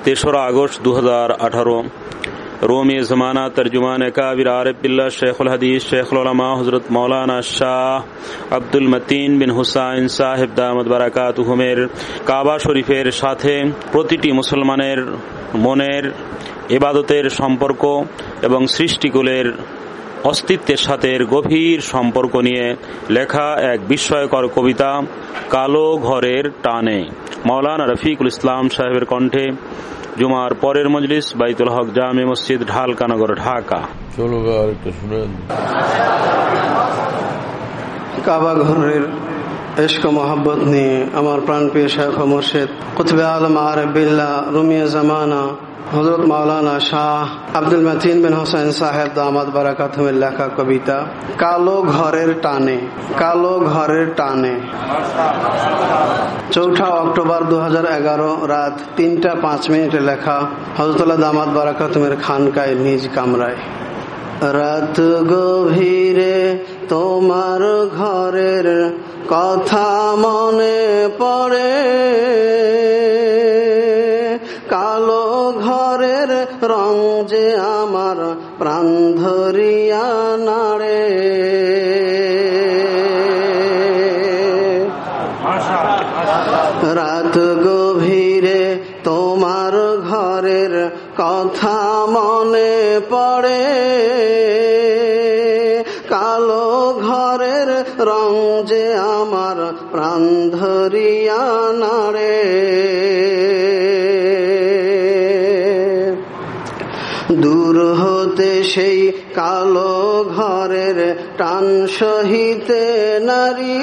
তেসরা আগস্ট 2018 रोमी ज़माना तर्जुमान काबिर आरिफ बिल्लाह शेखुल हदीस शेखुल उलमा हज़रत मौलाना शाह আব্দুল মতিন বিন হুসাইন সাহেব দামাত বারাকাতুহুমের কাবা শরীফের সাথে প্রতিটি মুসলমানের মনের ইবাদতের সম্পর্ক এবং সৃষ্টিকুলের অস্তিত্বের সাথে গভীর সম্পর্ক নিয়ে লেখা এক বিস্ময়কর কবিতা কালো ঘরের টানে। মাওলানা রফিকুল ইসলাম সাহেবের কণ্ঠে জুমার পরের মজলিস, বাইতুল হক জামে মসজিদ, ঢালকানগর, ঢাকা। চলো একটু শুনেন। কাবা ঘরের ইশক মোহাব্বত নিয়ে আমার প্রাণপ্রিয় শাইখ ও মুর্শিদ কুতুবে আলম আরিফ বিল্লাহ রুমিয়ে জামানা হযরত মাওলানা শাহ আব্দুল মতিন বিন হুসাইন সাহেব দামাত বারাকাতুহুমের লেখা কবিতা কালো ঘরের টানে। কালো ঘরের টানে। 4 অক্টোবর 2011 রাত 3:05 লেখা হযরতুল্লাহ দামাত বারাকাতুহুমের খানকায় নিজ কামরায়। রাত গভীরে তোমার ঘরের কথা মনে পড়ে, কালো ঘরের রং যে আমার প্রাণ ধরিয়া নাড়ে। রাত গভীরে তোমার ঘরের কথা মনে পড়ে, কালো ঘরের রং যে আমার প্রাণ ধরিয়া নাড়ে। দূর হতে সেই কালো ঘরের টান সহিতে নারী,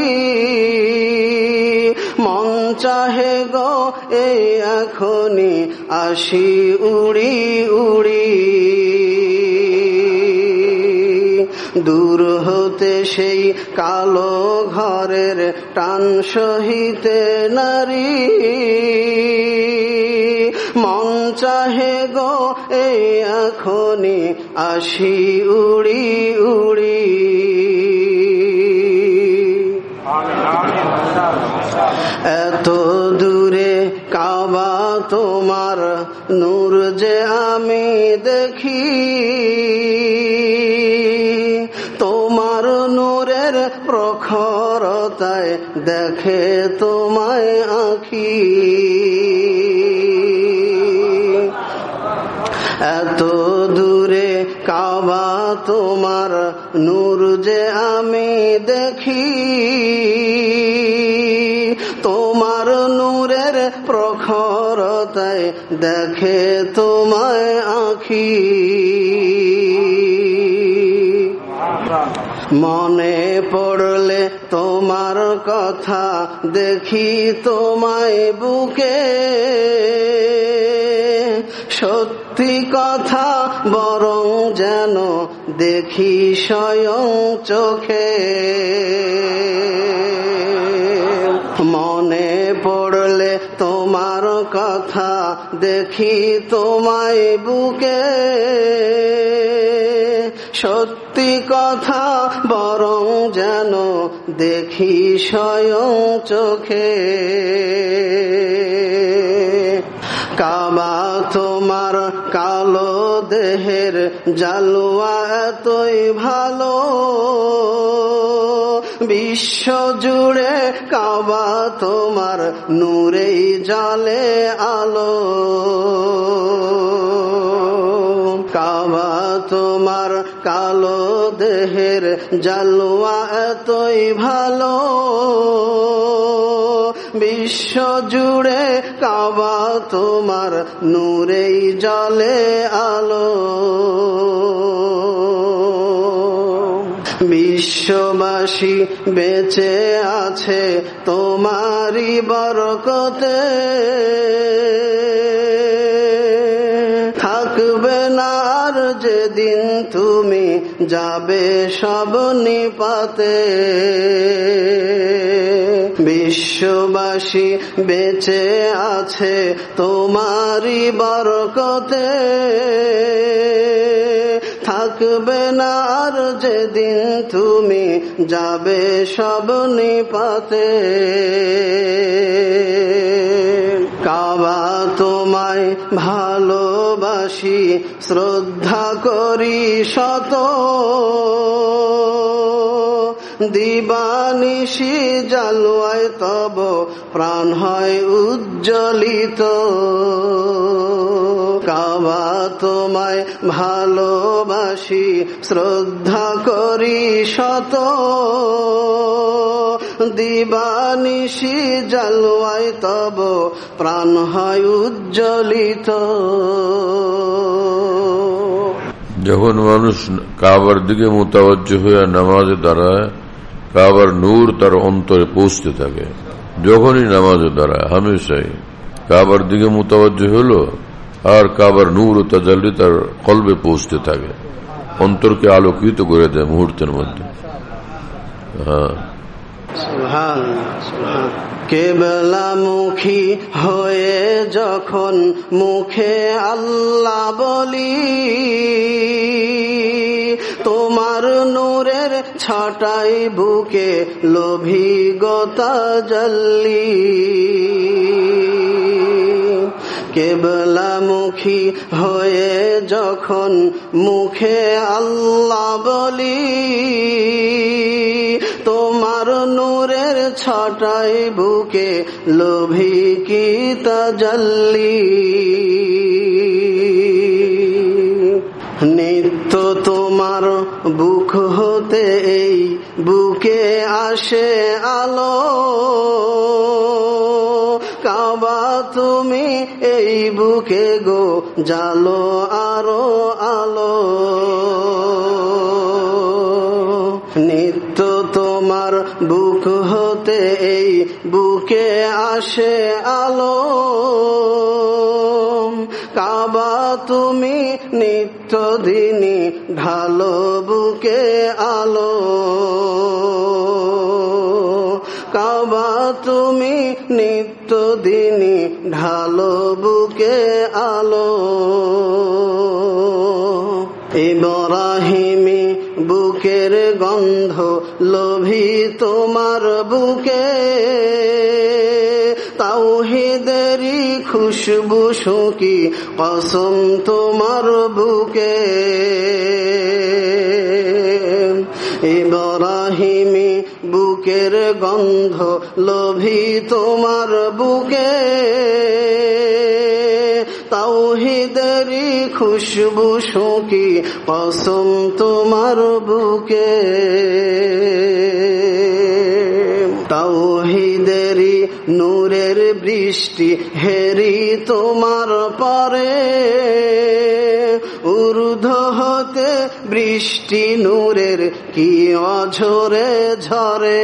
মন চাহে গো এই এখনি আসি উড়ি উড়ি। দূর হতে সেই কালো ঘরের টান সহিতে নারী, মন চাহে গো এই এখনি আসি উড়ি উড়ি। এত দূরে কাবা তোমার নূর যে আমি দেখি, তোমার নূরের প্রখরতায় দেখে তোমায় আঁখি। এত দূরে কাবা তোমার নূর যে আমি দেখি, তোমার নূরের প্রখরতায় দেখে তোমায় আঁখি। মনে পড়লে তোমার কথা দেখি তোমায় বুকে, সত্যি কথা বরং যেন দেখি স্বয়ং চোখে। মনে পড়লে তোমার কথা দেখি তোমায় বুকে, সত্যি কথা বরং যেন দেখি স্বয়ং চোখে। কাবা তোমার কালো দেহের জালুয়া এতই ভালো, বিশ্ব জুড়ে কাবা তোমার নূরেই জ্বলে আলো। কাবা তোমার কালো দেহের জালুয়া এতই ভালো, বিশ্ব জুড়ে কাবা তোমার নূরেই জ্বলে আলো। বিশ্ববাসী বেঁচে আছে তোমারই বরকতে, থাকবে না আর যেদিন তুমি যাবে সব নিপাতে। বিশ্ববাসী বেঁচে আছে তোমারই বরকতে, থাকবে না আর যেদিন তুমি যাবে সব নিপাতে। কাবা তোমায় তোমায় ভালোবাসি শ্রদ্ধা করি শত, দিবানিশি জালুয়ায় তব প্রাণ হয় উজ্জ্বলিত। কাবা তোমায় ভালোবাসি শ্রদ্ধা করি শত, দিবানিশি জালুয়ায় তব প্রাণ হয় উজ্জ্বলিত। যখন মানুষ কাবার দিকে মোতাবজ্জ হয়ে নামাজে দাঁড়ায়, কাবার নূর তার অন্তরে পৌঁছতে থাকে। যখনই নামাজে দাঁড়ায় হামেশাই কাবার দিকে মোতাবজ্জ হলো, আর কাবার নূর ও তাজাল্লি তার কলবে পৌঁছতে থাকে, অন্তরকে আলোকিত করে দেয় মুহূর্তের মধ্যে। কেবলামুখী হয়ে যখন মুখে আল্লাহ বলি, তোমার নূরের ছটাই বুকে লোভিগতা জ্বলি। কেবলামুখী হয়ে যখন মুখে আল্লাহ বলি, তোমার নূরের ছটাই বুকে লোভী কি তাজাল্লি। নিত্য তোমার বুক হতে এই বুকে আসে আলো, কাবা তুমি এই বুকে গো জালো আরো আলো। নিত্য তোমার বুক হতে এই বুকে আসে আলো, কাবা তুমি নিত্য দিনই ঢালো বুকে আলো। কাবা তুমি নিত্য দিনই ঢালো বুকে আলো। ইব্রাহিমী বুকের গন্ধ লোভী তোমার বুকে, তাওহীদেরই খুশবু শুকি কসম তোমার বুকে। ইব্রাহিমী বুকের গন্ধ লোভী তোমার বুকে, তাওহীদেরই খুশবু শুকি কসম তোমার বুকে। তাওহীদেরই নূরের বৃষ্টি হেরি তোমার পরে, ঊর্ধ্ব হতে বৃষ্টি নূরের কি অঝরে ঝরে।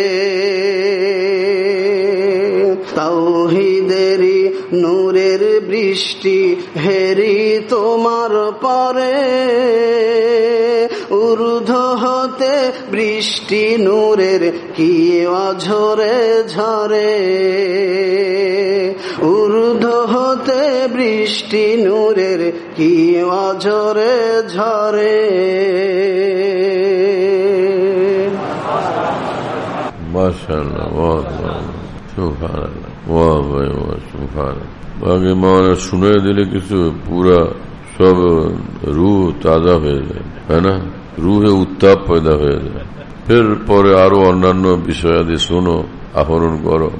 তাওহীদেরই নূরের বৃষ্টি হেরি তোমার পরে, ঊর্ধ্ব হতে বৃষ্টি নূরের কি অঝরে ঝরে। ঊর্ধ্ব হতে বৃষ্টি নূরের কি অঝরে ঝরে। মাশাআল্লাহ, সুবহানাল্লাহ, ওয়াহ ভাই ওয়াহ, সুবহানাল্লাহ। আগে মাওলানা শুনে দিলে কিছু পুরা সব রুহ তাজা হয়ে যায়, তাই না? রুহে উত্তাপ পয়দা হয়ে যায়। ফের পরে আরো অন্যান্য বিষয়াদি শোনো, আহরণ করো,